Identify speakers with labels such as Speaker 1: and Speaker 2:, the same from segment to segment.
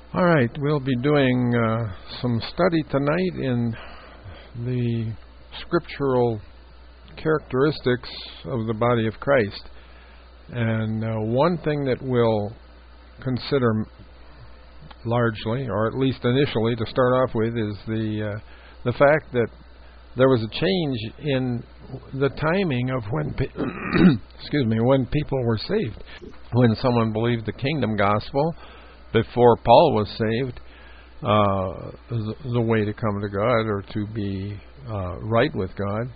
Speaker 1: All right, we'll be doing some study tonight in the scriptural characteristics of the body of Christ. And one thing that we'll consider largely, or at least initially to start off with, is the fact that there was a change in the timing of when when people were saved. When someone believed the kingdom gospel before Paul was saved, the way to come to God or to be right with God,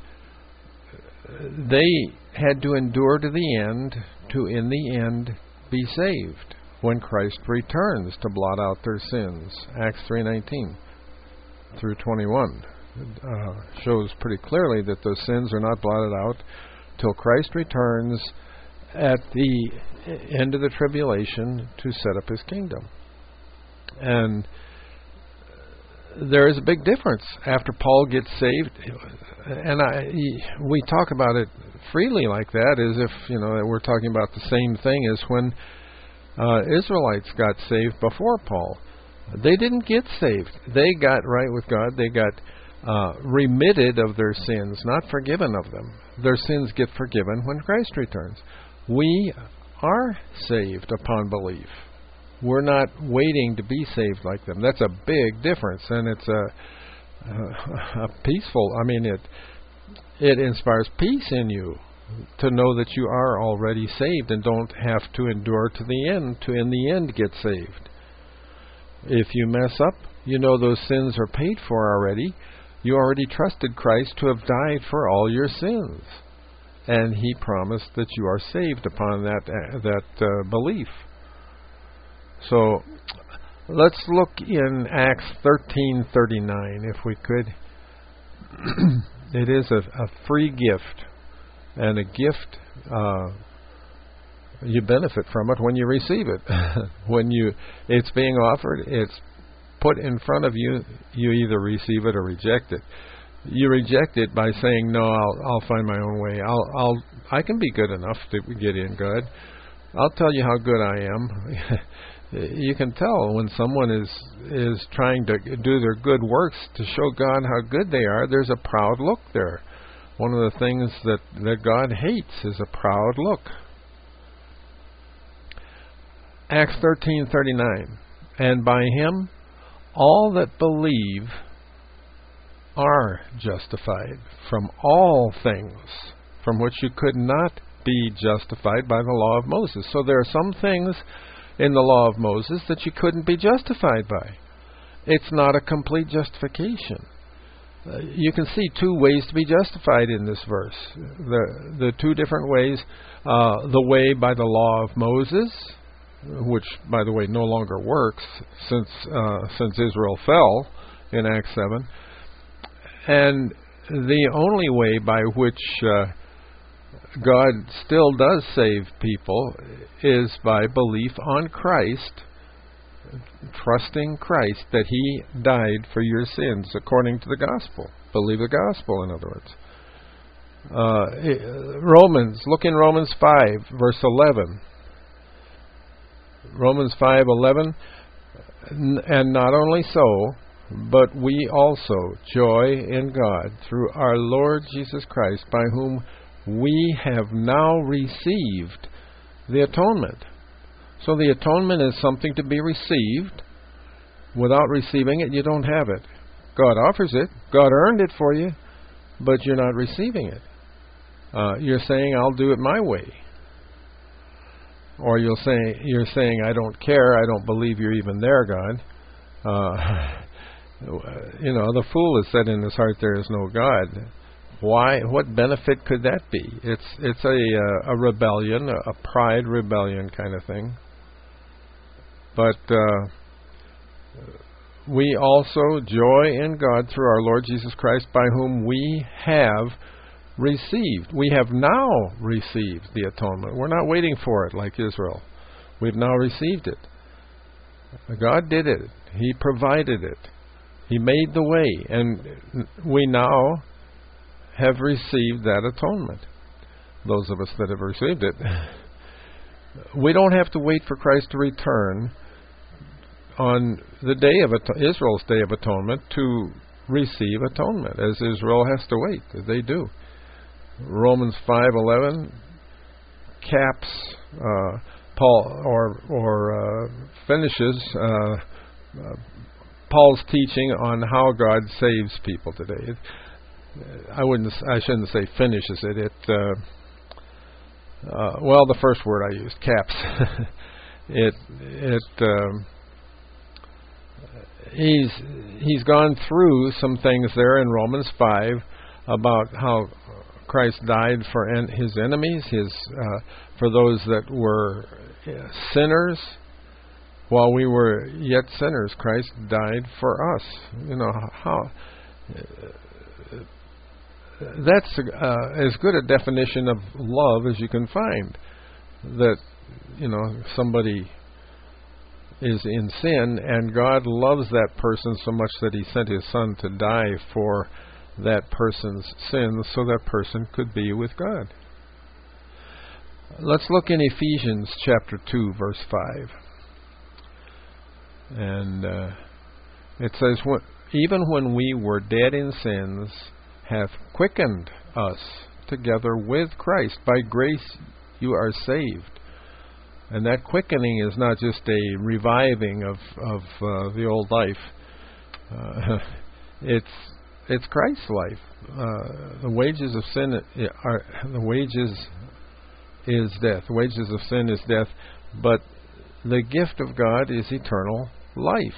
Speaker 1: they had to endure to the end to in the end be saved when Christ returns to blot out their sins. Acts 3:19 through 21 shows pretty clearly that those sins are not blotted out till Christ returns at the end of the tribulation to set up His kingdom. And there is a big difference after Paul gets saved, and we talk about it freely like that, as if we're talking about the same thing as when Israelites got saved before Paul. They didn't get saved. They got right with God. They got remitted of their sins, not forgiven of them. Their sins get forgiven when Christ returns. We are saved upon belief. We're not waiting to be saved like them. That's a big difference, and it's a peaceful. It inspires peace in you to know that you are already saved and don't have to endure to the end to in the end get saved. If you mess up, those sins are paid for already. You already trusted Christ to have died for all your sins, and He promised that you are saved upon that belief. So let's look in Acts 13:39, if we could. It is a free gift, and a gift you benefit from it when you receive it. When it's being offered, it's put in front of you. You either receive it or reject it. You reject it by saying, "No, I'll find my own way. I can be good enough to get in, God. I'll tell you how good I am." You can tell when someone is trying to do their good works to show God how good they are. There's a proud look there. One of the things that God hates is a proud look. Acts 13:39, and by Him all that believe are justified from all things from which you could not be justified by the law of Moses. So there are some things in the law of Moses that you couldn't be justified by. It's not a complete justification. You can see two ways to be justified in this verse. The two different ways, the way by the law of Moses, which, by the way, no longer works since Israel fell in Acts 7, and the only way by which God still does save people is by belief on Christ, trusting Christ that He died for your sins according to the gospel. Believe the gospel, in other words. Look in Romans 5, verse 11. Romans 5:11, and not only so, but we also joy in God through our Lord Jesus Christ, by whom we have now received the atonement. So the atonement is something to be received. Without receiving it, you don't have it. God offers it. God earned it for you, but you're not receiving it. You're saying, "I'll do it my way." Or you're saying, "I don't care. I don't believe you're even there, God." The fool has said in his heart, "There is no God." Why? What benefit could that be? It's a rebellion, a pride rebellion kind of thing. But we also joy in God through our Lord Jesus Christ, by whom we have received. We have now received the atonement. We're not waiting for it like Israel. We've now received it. God did it. He provided it. He made the way, and we now have received that atonement. Those of us that have received it. We don't have to wait for Christ to return on the day of Israel's Day of Atonement to receive atonement, as Israel has to wait. They do. Romans 5:11 caps Paul or finishes Paul's teaching on how God saves people today. I shouldn't say finishes it. Well, the first word I used, caps. He's gone through some things there in Romans 5 about how Christ died for his enemies, for those that were sinners. While we were yet sinners, Christ died for us. You know how. That's as good a definition of love as you can find. That, you know, somebody is in sin and God loves that person so much that He sent His Son to die for that person's sins so that person could be with God. Let's look in Ephesians chapter 2, verse 5. And it says, even when we were dead in sins, hath quickened us together with Christ. By grace you are saved. And that quickening is not just a reviving of the old life. It's Christ's life. The wages of sin the wages is death. The wages of sin is death, but the gift of God is eternal life.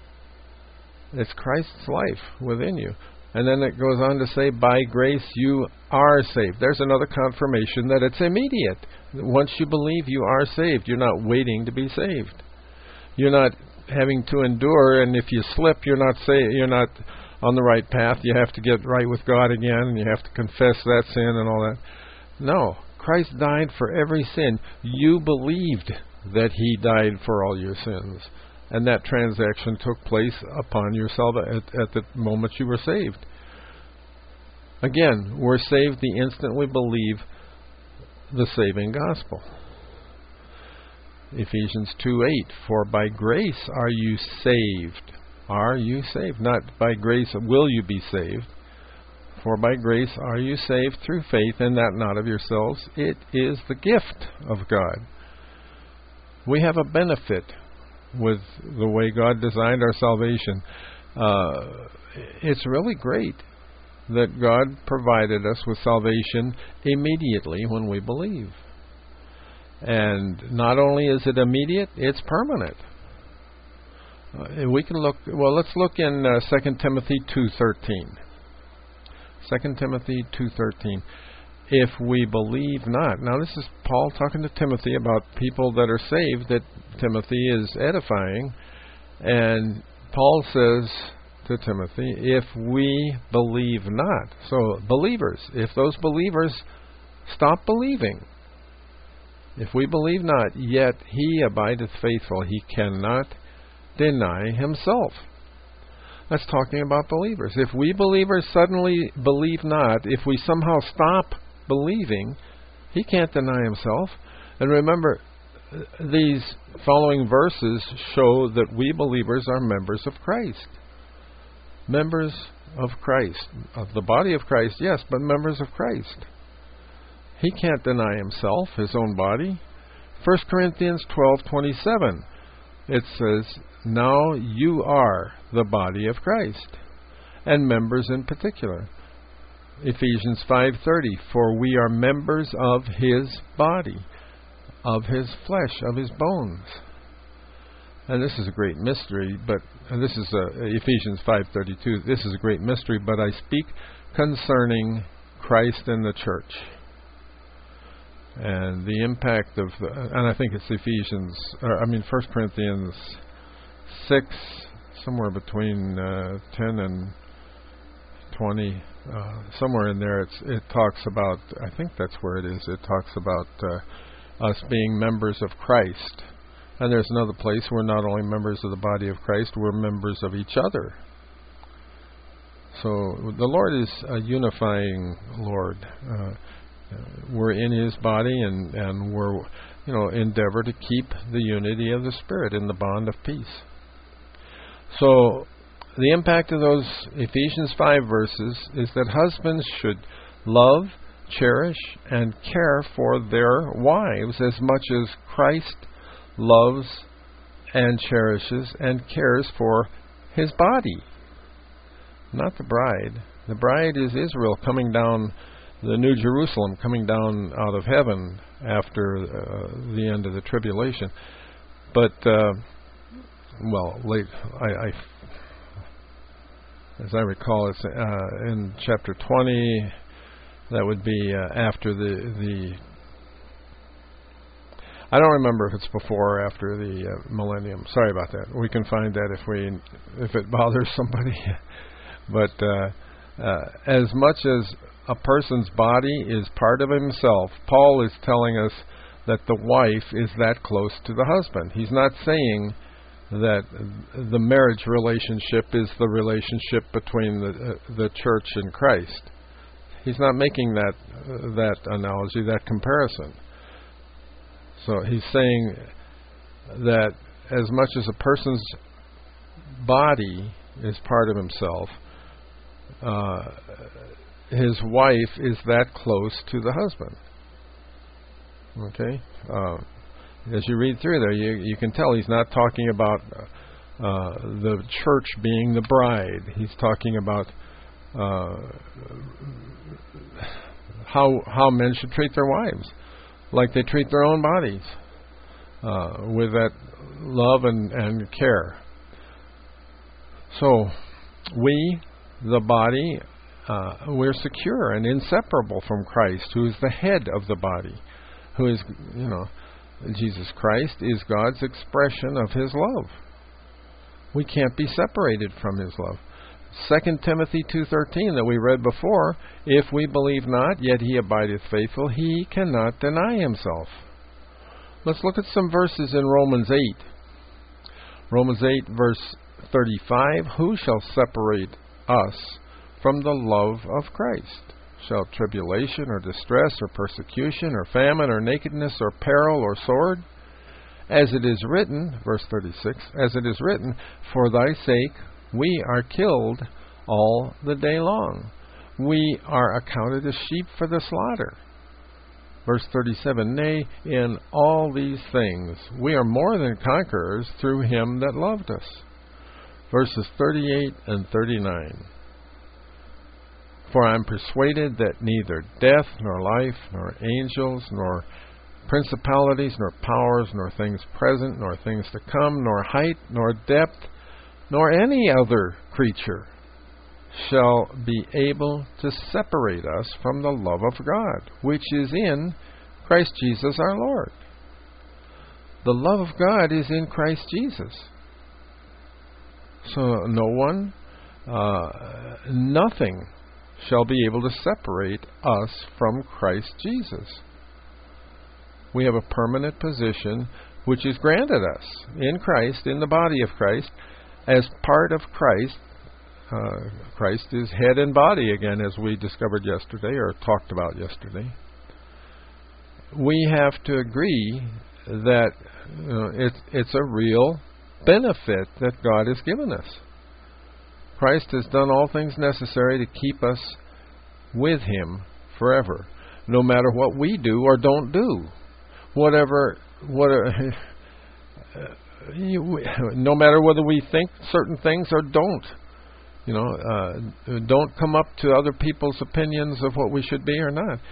Speaker 1: It's Christ's life within you. And then it goes on to say, by grace you are saved. There's another confirmation that it's immediate. Once you believe, you are saved. You're not waiting to be saved. You're not having to endure, and if you slip, you're not on the right path. You have to get right with God again, and you have to confess that sin and all that. No. Christ died for every sin. You believed that He died for all your sins. And that transaction took place upon yourself at the moment you were saved. Again, we're saved the instant we believe the saving gospel. Ephesians 2:8, for by grace are you saved. Are you saved? Not by grace will you be saved. For by grace are you saved through faith, and that not of yourselves. It is the gift of God. We have a benefit with the way God designed our salvation. It's really great that God provided us with salvation immediately when we believe. And not only is it immediate, it's permanent. We can look. Well, let's look in 2 Timothy 2:13. 2 Timothy 2:13. If we believe not. Now this is Paul talking to Timothy about people that are saved that Timothy is edifying. And Paul says to Timothy, if we believe not. So believers, if those believers stop believing, if we believe not, yet He abideth faithful. He cannot deny Himself. That's talking about believers. If we believers suddenly believe not, if we somehow stop believing, He can't deny Himself. And remember, these following verses show that we believers are members of Christ. Members of Christ. Of the body of Christ, yes, but members of Christ. He can't deny Himself, His own body. 1 Corinthians 12:27. It says, now you are the body of Christ, and members in particular. Ephesians 5:30, for we are members of His body, of His flesh, of His bones. And this is a great mystery, and this is Ephesians 5:32. This is a great mystery, but I speak concerning Christ and the church. And the impact of, and I think it's 1 Corinthians 6, somewhere between 10 and 20, somewhere in there, it talks about, I think that's where it is, it talks about us being members of Christ. And there's another place we're not only members of the body of Christ, we're members of each other. So the Lord is a unifying Lord. We're in His body, and we're, endeavor to keep the unity of the Spirit in the bond of peace. So the impact of those Ephesians 5 verses is that husbands should love, cherish, and care for their wives as much as Christ loves and cherishes and cares for his body. Not the bride. The bride is Israel coming down, the New Jerusalem coming down out of heaven after the end of the tribulation. But, as I recall, it's in chapter 20. That would be after the. I don't remember if it's before or after the millennium. Sorry about that. We can find that if it bothers somebody. But as much as a person's body is part of himself, Paul is telling us that the wife is that close to the husband. He's not saying that the marriage relationship is the relationship between the church and Christ. He's not making that analogy, that comparison. So he's saying that as much as a person's body is part of himself, his wife is that close to the husband. Okay? As you read through there, you can tell he's not talking about the church being the bride. He's talking about how men should treat their wives, like they treat their own bodies, with that love and care. So, we, the body, we're secure and inseparable from Christ, who is the head of the body, who is, Jesus Christ is God's expression of his love. We can't be separated from his love. 2 Timothy 2:13 that we read before, if we believe not, yet he abideth faithful, he cannot deny himself. Let's look at some verses in Romans 8. Romans 8 verse 35, who shall separate us from the love of Christ? Shall tribulation or distress or persecution or famine or nakedness or peril or sword? As it is written, verse 36, as it is written, for thy sake we are killed all the day long. We are accounted as sheep for the slaughter. Verse 37, nay, in all these things we are more than conquerors through him that loved us. Verses 38 and 39. For I am persuaded that neither death, nor life, nor angels, nor principalities, nor powers, nor things present, nor things to come, nor height, nor depth, nor any other creature shall be able to separate us from the love of God, which is in Christ Jesus our Lord. The love of God is in Christ Jesus. So no one, nothing shall be able to separate us from Christ Jesus. We have a permanent position which is granted us in Christ, in the body of Christ, as part of Christ. Christ is head and body again, as we discovered yesterday or talked about yesterday. We have to agree that it's a real benefit that God has given us. Christ has done all things necessary to keep us with him forever, no matter what we do or don't do. No matter whether we think certain things or don't. Don't come up to other people's opinions of what we should be or not.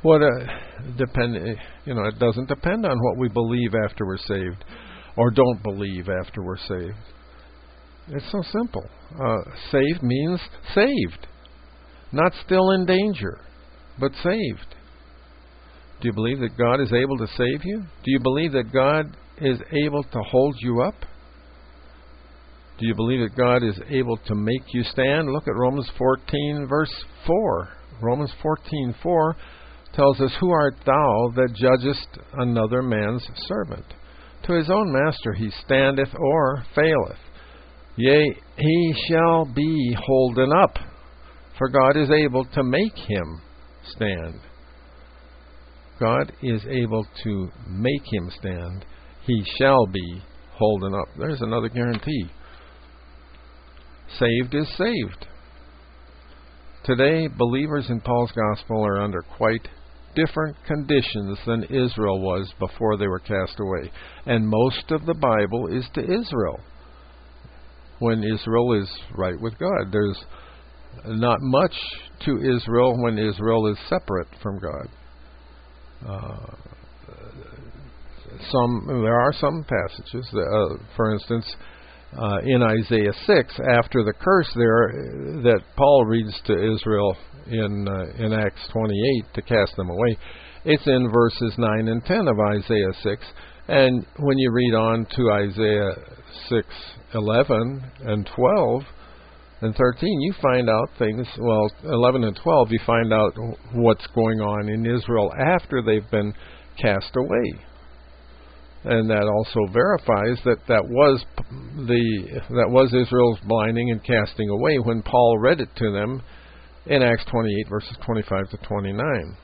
Speaker 1: It doesn't depend on what we believe after we're saved or don't believe after we're saved. It's so simple. Saved means saved. Not still in danger, but saved. Do you believe that God is able to save you? Do you believe that God is able to hold you up? Do you believe that God is able to make you stand? Look at Romans 14, verse 4. Romans 14:4 tells us, who art thou that judgest another man's servant? To his own master he standeth or faileth. Yea, he shall be holden up, for God is able to make him stand. God is able to make him stand. He shall be holden up. There's another guarantee. Saved is saved. Today, believers in Paul's gospel are under quite different conditions than Israel was before they were cast away. And most of the Bible is to Israel, when Israel is right with God. There's not much to Israel when Israel is separate from God. There are some passages, for instance, in Isaiah 6, after the curse there, that Paul reads to Israel in Acts 28 to cast them away. It's in verses 9 and 10 of Isaiah 6. And when you read on to Isaiah 6, 11 and 12 and 13, you find out things, 11 and 12, you find out what's going on in Israel after they've been cast away. And that also verifies that was Israel's blinding and casting away when Paul read it to them in Acts 28, verses 25 to 29.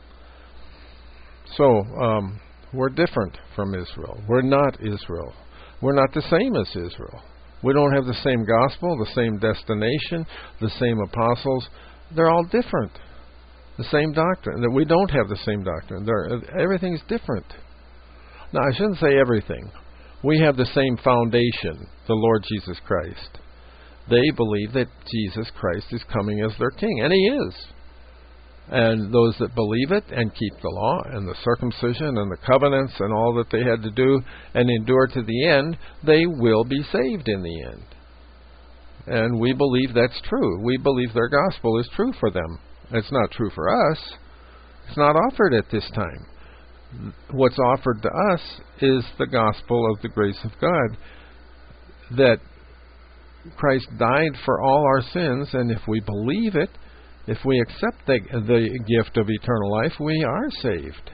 Speaker 1: So, we're different from Israel. We're not Israel. We're not the same as Israel. We don't have the same gospel, the same destination, the same apostles. They're all different. The same doctrine. That we don't have the same doctrine. Everything's different. Now, I shouldn't say everything. We have the same foundation, the Lord Jesus Christ. They believe that Jesus Christ is coming as their king, and He is. And those that believe it and keep the law and the circumcision and the covenants and all that they had to do and endure to the end, they will be saved in the end. And we believe that's true. We believe their gospel is true for them. It's not true for us. It's not offered at this time. What's offered to us is the gospel of the grace of God, that Christ died for all our sins, and if we believe it, if we accept the gift of eternal life, we are saved.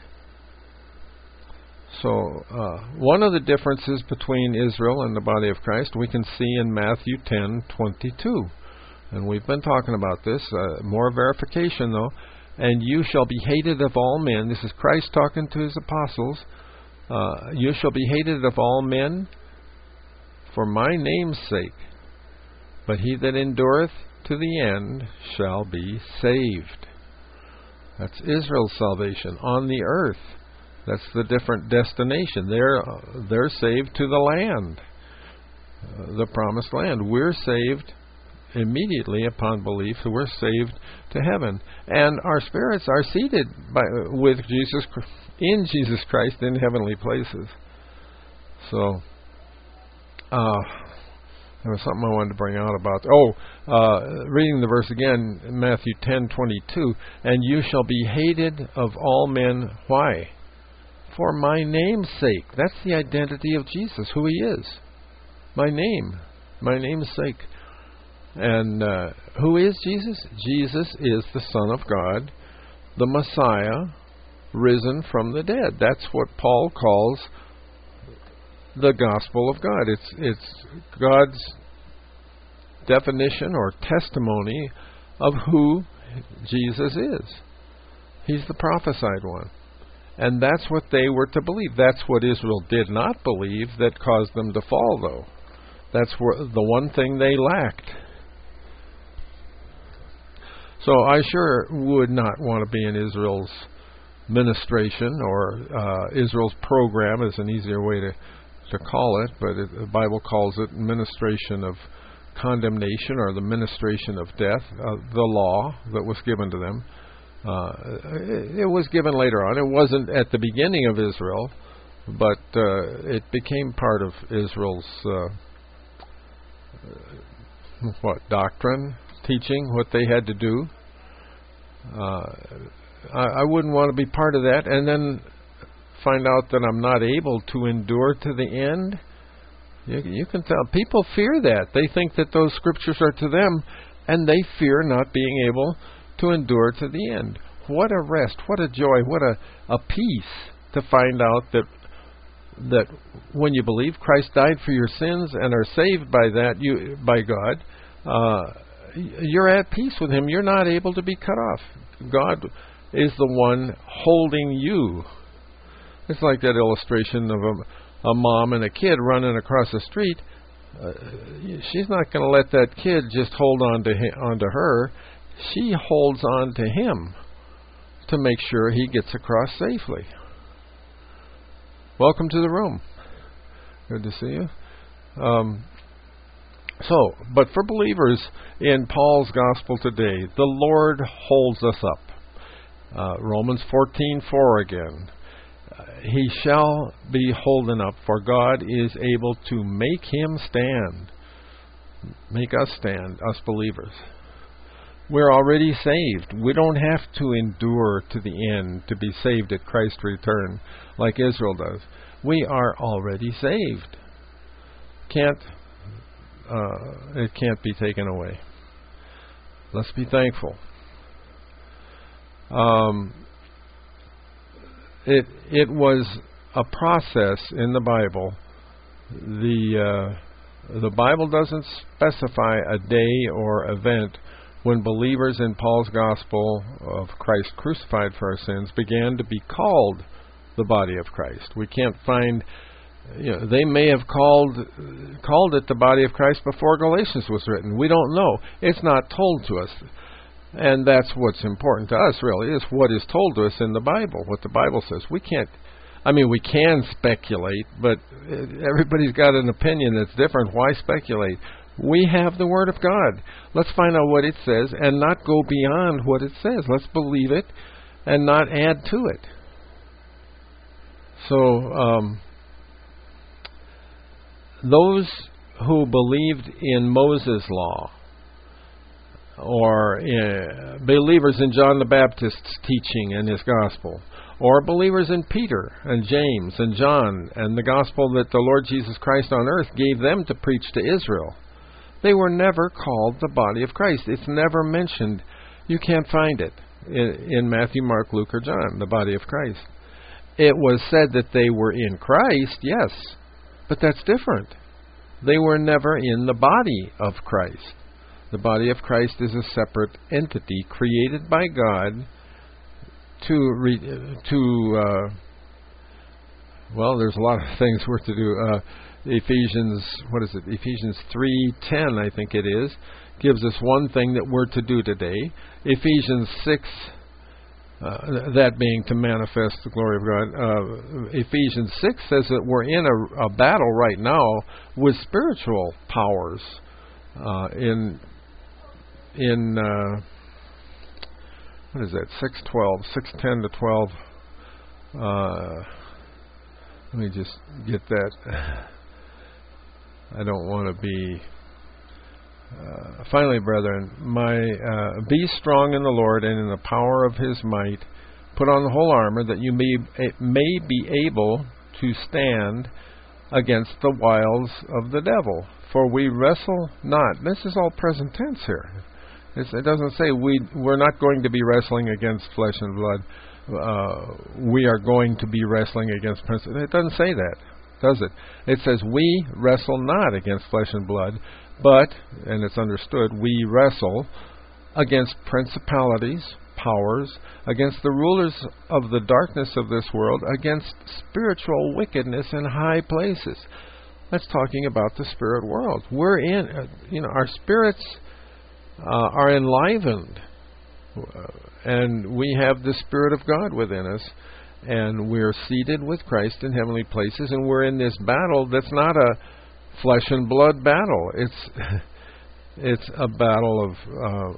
Speaker 1: So, one of the differences between Israel and the body of Christ we can see in Matthew 10:22. And we've been talking about this. More verification, though. And you shall be hated of all men. This is Christ talking to His apostles. You shall be hated of all men for my name's sake. But he that endureth to the end shall be saved. That's Israel's salvation on the earth. That's the different destination. They're saved to the land, the promised land. We're saved immediately upon belief. We're saved to heaven, and our spirits are seated with Jesus in Jesus Christ in heavenly places. So, there was something I wanted to bring out about. Reading the verse again, Matthew 10:22, and you shall be hated of all men. Why? For my name's sake. That's the identity of Jesus, who He is. My name's sake. And who is Jesus? Jesus is the Son of God, the Messiah, risen from the dead. That's what Paul calls the gospel of God. It's God's definition or testimony of who Jesus is. He's the prophesied one. And that's what they were to believe. That's what Israel did not believe that caused them to fall, though. That's the one thing they lacked. So I sure would not want to be in Israel's ministration, or Israel's program is an easier way to call it, but the Bible calls it ministration of condemnation, or the ministration of death, the law that was given to them. It was given later on. It wasn't at the beginning of Israel, but it became part of Israel's doctrine, teaching, what they had to do. I wouldn't want to be part of that and then find out that I'm not able to endure to the end. You can tell. People fear that. They think that those scriptures are to them, and they fear not being able to endure to the end. What a rest, what a joy, what a peace to find out that when you believe Christ died for your sins and are saved by that, by God, you're at peace with Him. You're not able to be cut off. God is the one holding you. It's like that illustration of a mom and a kid running across the street. she's not going to let that kid just hold on to her. She holds on to him to make sure he gets across safely. Welcome to the room. Good to see you. But for believers in Paul's gospel today, the Lord holds us up. Romans 14:4 again. He shall be holden up, for God is able to make him stand. Make us stand, us believers. We're already saved. We don't have to endure to the end to be saved at Christ's return like Israel does. We are already saved. It can't be taken away. Let's be thankful. It was a process in the Bible. The Bible doesn't specify a day or event when believers in Paul's gospel of Christ crucified for our sins began to be called the body of Christ. We can't find, they may have called it the body of Christ before Galatians was written. We don't know. It's not told to us. And that's what's important to us, really, is what is told to us in the Bible, what the Bible says. We can speculate, but everybody's got an opinion that's different. Why speculate? We have the Word of God. Let's find out what it says and not go beyond what it says. Let's believe it and not add to it. So, those who believed in Moses' law, or believers in John the Baptist's teaching and his gospel, or believers in Peter and James and John and the gospel that the Lord Jesus Christ on earth gave them to preach to Israel, they were never called the body of Christ. It's never mentioned. You can't find it in Matthew, Mark, Luke, or John, the body of Christ. It was said that they were in Christ, yes, but that's different. They were never in the body of Christ. The body of Christ is a separate entity created by God there's a lot of things we're to do. Ephesians 3:10, I think it is, gives us one thing that we're to do today. Ephesians 6, that being to manifest the glory of God. Ephesians 6 says that we're in a battle right now with spiritual powers in what is that? 6:10 to 12. Let me just get that. I don't want to be. Finally, brethren, be strong in the Lord and in the power of His might. Put on the whole armor that you may be able to stand against the wiles of the devil. For we wrestle not. This is all present tense here. It doesn't say we're not going to be wrestling against flesh and blood. We are going to be wrestling against principalities. It doesn't say that, does it? It says we wrestle not against flesh and blood, but, and it's understood, we wrestle against principalities, powers, against the rulers of the darkness of this world, against spiritual wickedness in high places. That's talking about the spirit world. We're in, our spirits are enlivened, and we have the Spirit of God within us, and we're seated with Christ in heavenly places, and we're in this battle that's not a flesh and blood battle. It's a battle of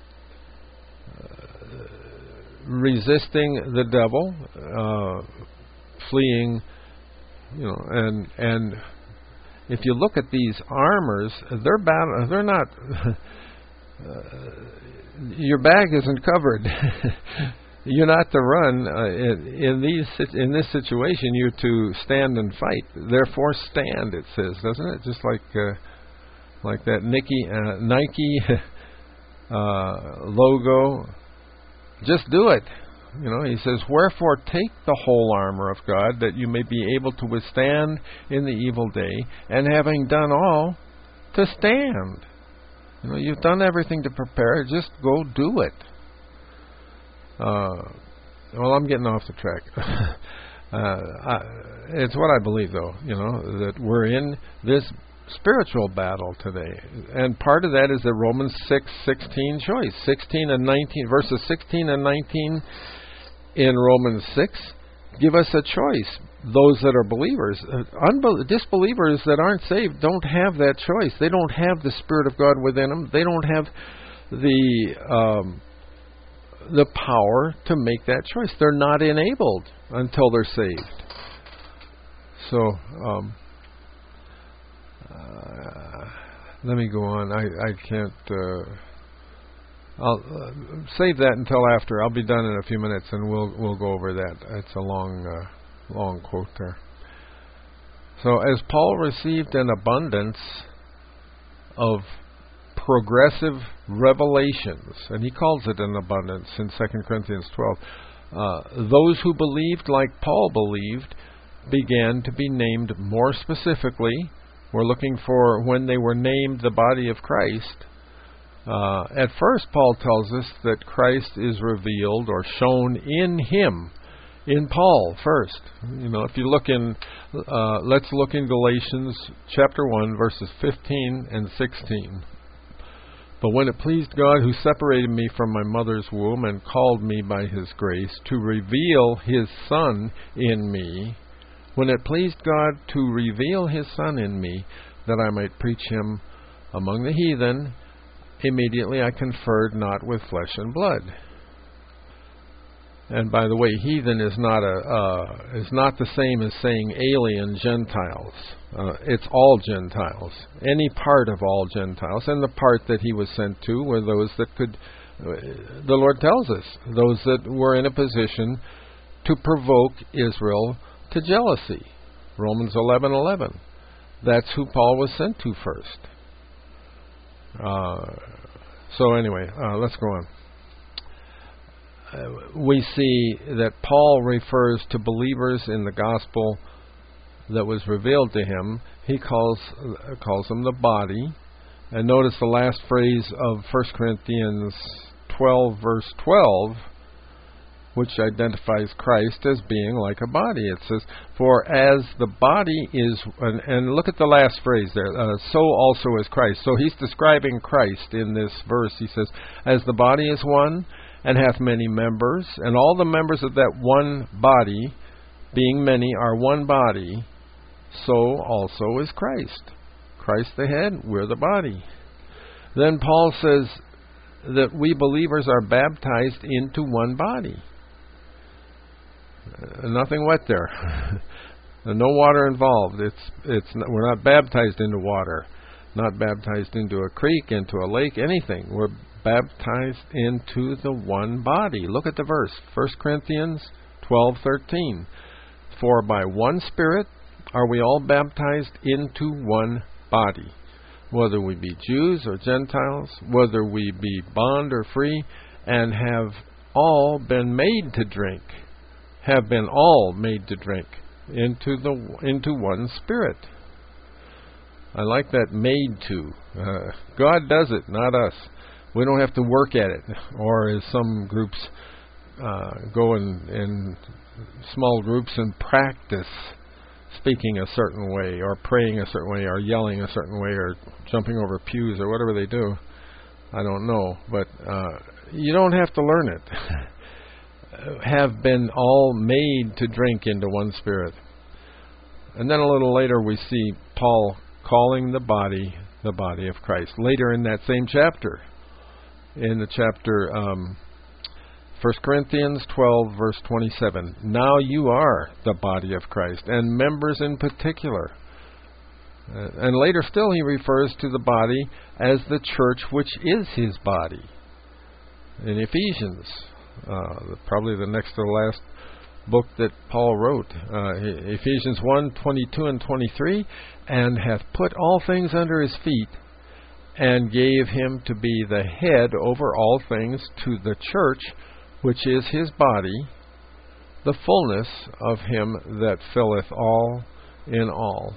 Speaker 1: resisting the devil, fleeing, and if you look at these armors, they're not. Your bag isn't covered. You're not to run in this situation. You're to stand and fight. Therefore, stand. It says, doesn't it? Just like that Nike logo. Just do it. He says, wherefore take the whole armor of God, that you may be able to withstand in the evil day, and having done all, to stand. You've done everything to prepare. Just go do it. Well, I'm getting off the track. It's what I believe, though, that we're in this spiritual battle today. And part of that is the Romans 6:16 choice. 16 and 19, verses 16 and 19 in Romans 6 give us a choice. Those that are believers. Disbelievers that aren't saved don't have that choice. They don't have the Spirit of God within them. They don't have the power to make that choice. They're not enabled until they're saved. So, let me go on. I can't... I'll save that until after. I'll be done in a few minutes, and we'll go over that. It's a long quote there. So, as Paul received an abundance of progressive revelations, and he calls it an abundance in 2 Corinthians 12, those who believed like Paul believed began to be named more specifically. We're looking for when they were named the body of Christ. At first, Paul tells us that Christ is revealed or shown in him, in Paul first. If you look in, let's look in Galatians chapter 1, verses 15 and 16. But when it pleased God, who separated me from my mother's womb and called me by his grace to reveal his Son in me, when it pleased God to reveal his Son in me, that I might preach him among the heathen, immediately I conferred not with flesh and blood. And by the way, heathen is not the same as saying alien Gentiles. It's all Gentiles, any part of all Gentiles, and the part that he was sent to were those that could. The Lord tells us those that were in a position to provoke Israel to jealousy. Romans 11:11. That's who Paul was sent to first. So anyway, let's go on. We see that Paul refers to believers in the gospel that was revealed to him. He calls them the body. And notice the last phrase of 1 Corinthians 12, verse 12, which identifies Christ as being like a body. It says, for as the body is, and look at the last phrase there, so also is Christ. So he's describing Christ in this verse. He says, as the body is one, and hath many members, and all the members of that one body, being many, are one body, so also is Christ. Christ the head, we're the body. Then Paul says that we believers are baptized into one body. Nothing wet there. No water involved. We're not baptized into water, not baptized into a creek, into a lake, anything. We're baptized into the one body. Look at the verse, 1 Corinthians 12:13. For by one Spirit are we all baptized into one body, whether we be Jews or Gentiles, whether we be bond or free, and have all been made to drink, into one Spirit. I like that, made to. God does it, not us. We don't have to work at it, or as some groups go in small groups and practice speaking a certain way, or praying a certain way, or yelling a certain way, or jumping over pews, or whatever they do. I don't know, but you don't have to learn it. Have been all made to drink into one Spirit. And then a little later we see Paul calling the body of Christ. Later in that same chapter, in the chapter 1 Corinthians 12, verse 27. Now you are the body of Christ, and members in particular. And later still he refers to the body as the church, which is his body. In Ephesians, probably the next to the last book that Paul wrote, Ephesians 1:22 and 23, and hath put all things under his feet, and gave him to be the head over all things to the church, which is his body, the fullness of him that filleth all in all.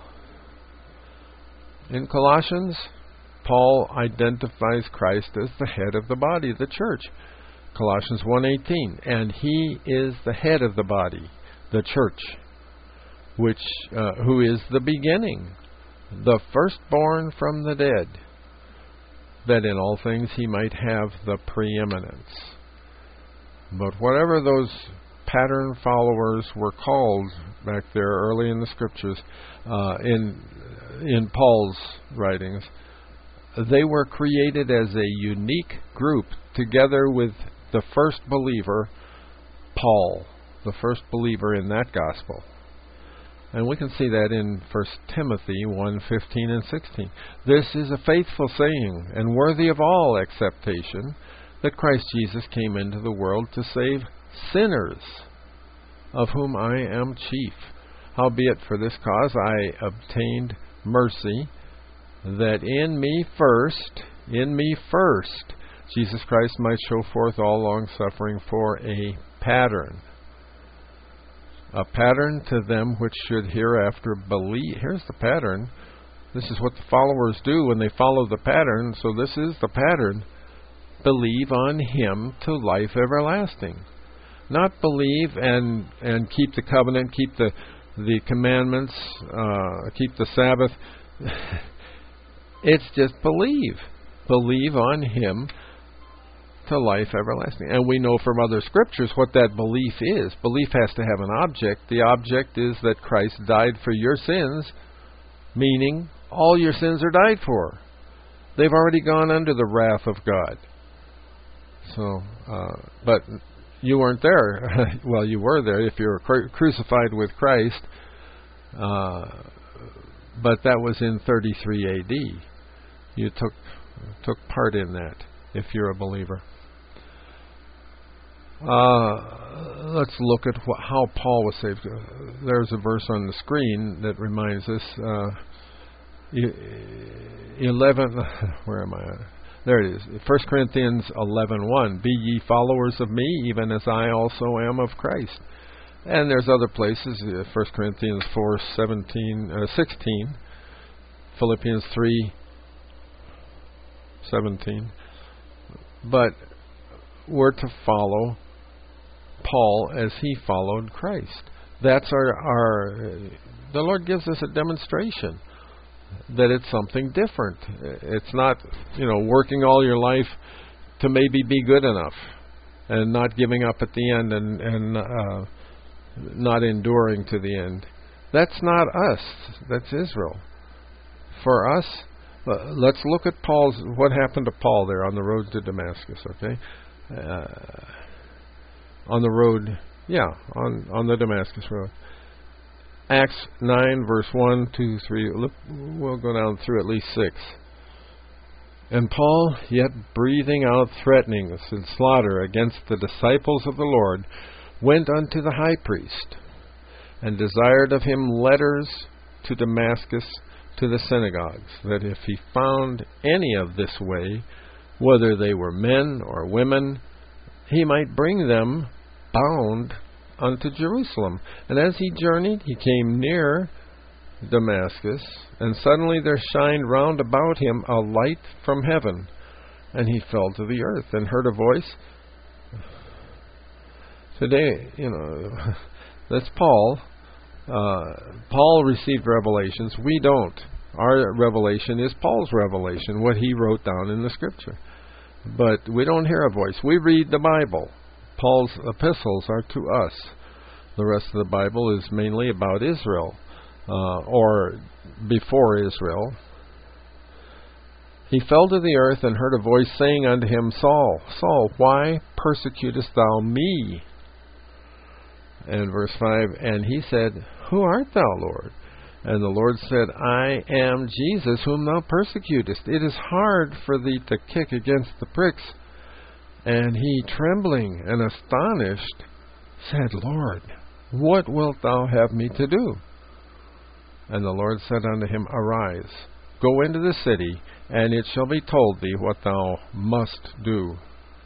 Speaker 1: In Colossians, Paul identifies Christ as the head of the body, the church. Colossians 1:18, and he is the head of the body, the church, who is the beginning, the firstborn from the dead, that in all things he might have the preeminence. But whatever those pattern followers were called back there early in the Scriptures, in Paul's writings, they were created as a unique group together with the first believer, Paul, the first believer in that gospel. And we can see that in 1 Timothy 1:15 and 16. This is a faithful saying and worthy of all acceptation, that Christ Jesus came into the world to save sinners, of whom I am chief. Howbeit for this cause I obtained mercy, that in me first, Jesus Christ might show forth all long-suffering for a pattern. A pattern to them which should hereafter believe. Here's the pattern. This is what the followers do when they follow the pattern. So this is the pattern. Believe on Him to life everlasting. Not believe and keep the covenant, keep the commandments, keep the Sabbath. It's just believe. Believe on Him to life everlasting. And we know from other Scriptures what that belief is. Belief has to have an object. The object is that Christ died for your sins, meaning all your sins are died for. They've already gone under the wrath of God. So, but you weren't there. Well, you were there if you were crucified with Christ, but that was in 33 A.D. You took part in that if you're a believer. Let's look at how Paul was saved. There's a verse on the screen that reminds us. 11. Where am I at? There it is. 1 Corinthians 11:1. Be ye followers of me, even as I also am of Christ. And there's other places. 1 Corinthians 4:16. Philippians 3:17. But we're to follow Paul as he followed Christ. That's the Lord gives us a demonstration that it's something different. It's not, working all your life to maybe be good enough and not giving up at the end and not enduring to the end. That's not us. That's Israel. For us, let's look at what happened to Paul there on the road to Damascus, okay? On the Damascus road. Acts 9, verse 1, 2, 3. Look, we'll go down through at least 6. And Paul, yet breathing out threatenings and slaughter against the disciples of the Lord, went unto the high priest, and desired of him letters to Damascus to the synagogues, that if he found any of this way, whether they were men or women, he might bring them bound unto Jerusalem. And as he journeyed, he came near Damascus, and suddenly there shined round about him a light from heaven, and he fell to the earth, and heard a voice. Today, that's Paul. Paul received revelations. We don't. Our revelation is Paul's revelation, what he wrote down in the Scripture. But we don't hear a voice. We read the Bible. Paul's epistles are to us. The rest of the Bible is mainly about Israel, or before Israel. He fell to the earth and heard a voice saying unto him, Saul, Saul, why persecutest thou me? And verse 5, and he said, Who art thou, Lord? And the Lord said, I am Jesus, whom thou persecutest. It is hard for thee to kick against the pricks. And he, trembling and astonished, said, Lord, what wilt thou have me to do? And the Lord said unto him, Arise, go into the city, and it shall be told thee what thou must do.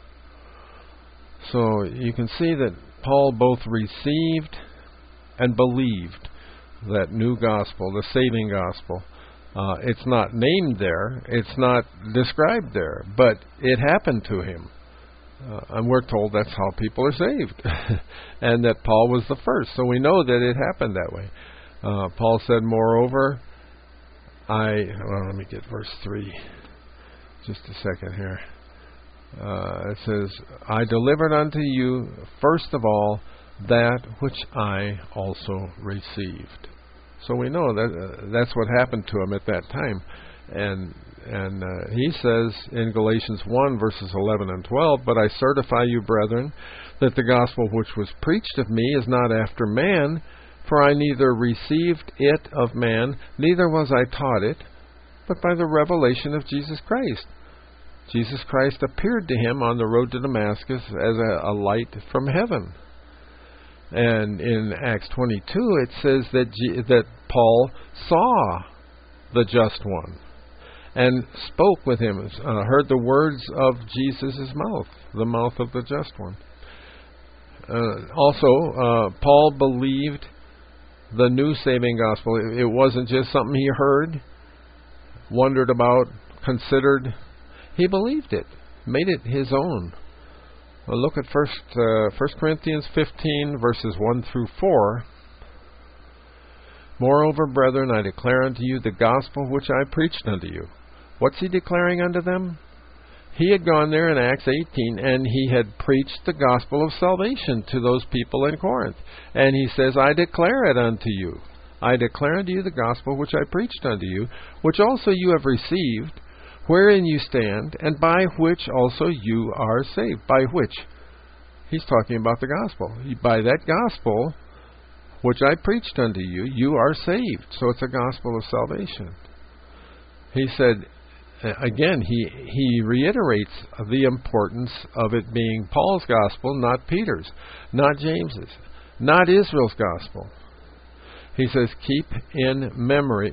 Speaker 1: So you can see that Paul both received and believed that new gospel, the saving gospel. It's not named there, it's not described there, but it happened to him. And we're told that's how people are saved. And that Paul was the first. So we know that it happened that way. Paul said, Moreover, let me get verse 3. Just a second here. It says, I delivered unto you, first of all, that which I also received. So we know that that's what happened to him at that time. And he says in Galatians 1, verses 11 and 12, But I certify you, brethren, that the gospel which was preached of me is not after man, for I neither received it of man, neither was I taught it, but by the revelation of Jesus Christ. Jesus Christ appeared to him on the road to Damascus as a light from heaven. And in Acts 22, it says that Paul saw the just one and spoke with him, heard the words of Jesus' mouth, the mouth of the just one. Also, Paul believed the new saving gospel. It wasn't just something he heard, wondered about, considered. He believed it, made it his own. Well, look at 1 Corinthians 15, verses 1 through 4. Moreover, brethren, I declare unto you the gospel which I preached unto you. What's he declaring unto them? He had gone there in Acts 18, and he had preached the gospel of salvation to those people in Corinth. And he says, I declare it unto you. I declare unto you the gospel which I preached unto you, which also you have received, wherein you stand, and by which also you are saved. By which? He's talking about the gospel. By that gospel which I preached unto you, you are saved. So it's a gospel of salvation. He said, again, he reiterates the importance of it being Paul's gospel, not Peter's, not James's, not Israel's gospel. He says, keep in memory,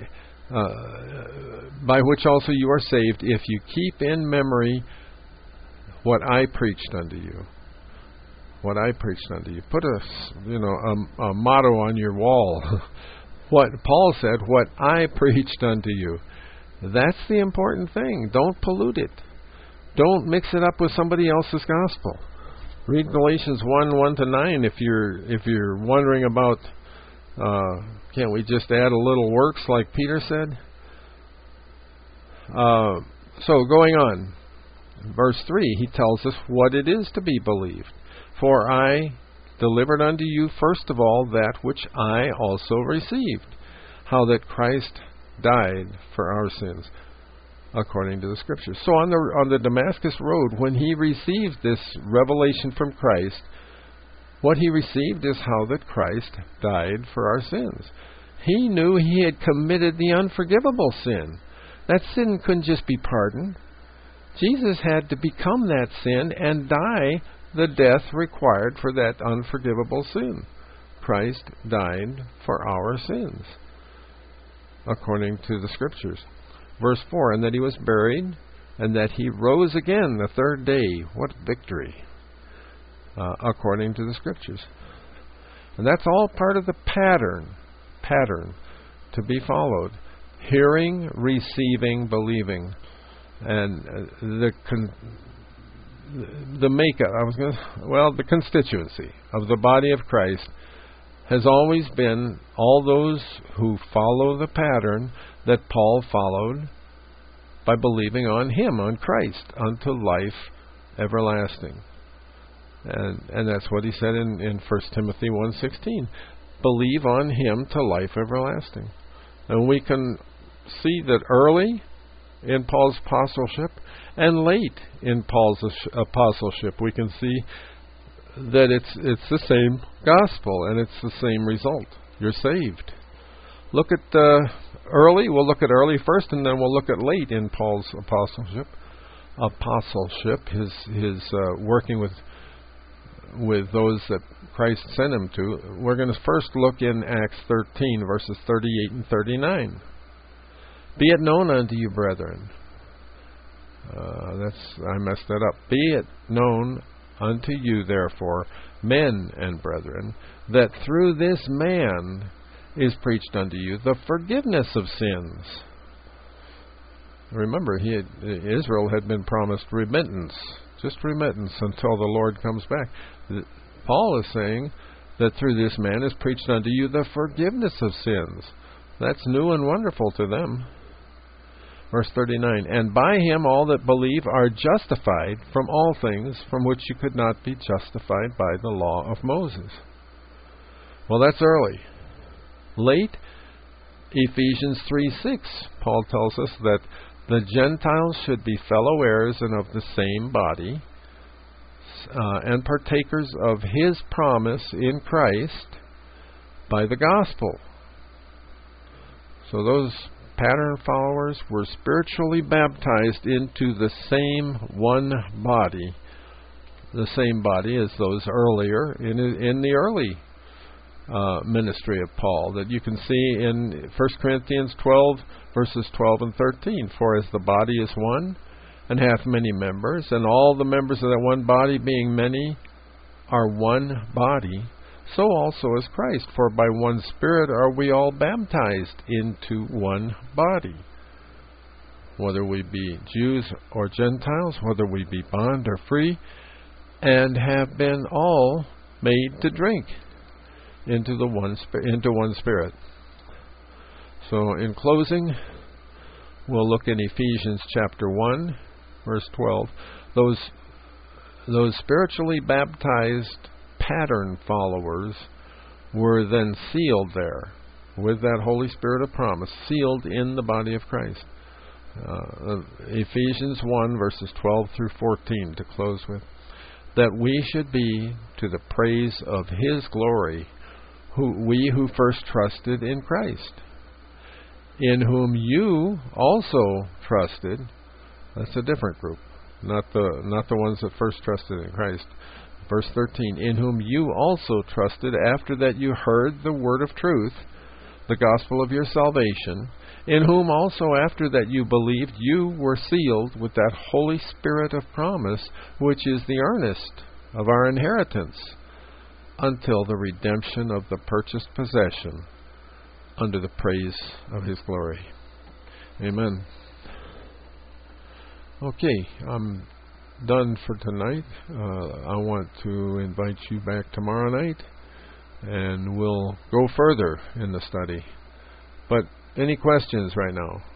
Speaker 1: by which also you are saved, if you keep in memory what I preached unto you. What I preached unto you. Put a motto on your wall. What Paul said, what I preached unto you. That's the important thing. Don't pollute it. Don't mix it up with somebody else's gospel. Read Galatians 1:1-9 if you're wondering about can't we just add a little works like Peter said? So going on, verse 3, he tells us what it is to be believed. For I delivered unto you first of all that which I also received, how that Christ died for our sins, according to the Scriptures. So on the Damascus road, when he received this revelation from Christ, what he received is how that Christ died for our sins. He knew he had committed the unforgivable sin. That sin couldn't just be pardoned. Jesus had to become that sin and die the death required for that unforgivable sin. Christ died for our sins, according to the Scriptures. Verse 4, and that he was buried, and that he rose again the third day. What victory! According to the Scriptures. And that's all part of the pattern to be followed. Hearing, receiving, believing. And the makeup, the constituency of the body of Christ has always been all those who follow the pattern that Paul followed by believing on him, on Christ, unto life everlasting. And that's what he said in 1 Timothy 1:16. Believe on him to life everlasting. And we can see that early in Paul's apostleship and late in Paul's apostleship, we can see that it's the same gospel and it's the same result. You're saved. Look at early. We'll look at early first, and then we'll look at late in Paul's apostleship. His working with those that Christ sent him to. We're going to first look in Acts 13, verses 38 and 39. Be it known unto you, brethren. I messed that up. Be it known unto you, therefore, men and brethren, that through this man is preached unto you the forgiveness of sins. Remember, Israel had been promised remittance, just remittance until the Lord comes back. Paul is saying that through this man is preached unto you the forgiveness of sins. That's new and wonderful to them. Verse 39, and by him all that believe are justified from all things from which you could not be justified by the law of Moses. Well, that's early. Late, Ephesians 3:6, Paul tells us that the Gentiles should be fellow heirs and of the same body, and partakers of his promise in Christ by the gospel. So those pattern followers were spiritually baptized into the same one body, the same body as those earlier in the early ministry of Paul, that you can see in 1 Corinthians 12, verses 12 and 13. For as the body is one, and hath many members, and all the members of that one body, being many, are one body, so also is Christ. For by one Spirit are we all baptized into one body, whether we be Jews or Gentiles, whether we be bond or free, and have been all made to drink into one Spirit. So in closing, we'll look in Ephesians chapter 1, verse 12. Those spiritually baptized pattern followers were then sealed there with that Holy Spirit of promise, sealed in the body of Christ. Ephesians 1, verses 12 through 14, to close with. That we should be to the praise of his glory, we who first trusted in Christ, in whom you also trusted. That's a different group, not the ones that first trusted in Christ. Verse 13, in whom you also trusted after that you heard the word of truth, the gospel of your salvation, in whom also after that you believed, you were sealed with that Holy Spirit of promise, which is the earnest of our inheritance, until the redemption of the purchased possession, under the praise of his glory. Amen. Okay, I'm done for tonight. I want to invite you back tomorrow night, and we'll go further in the study. But any questions right now?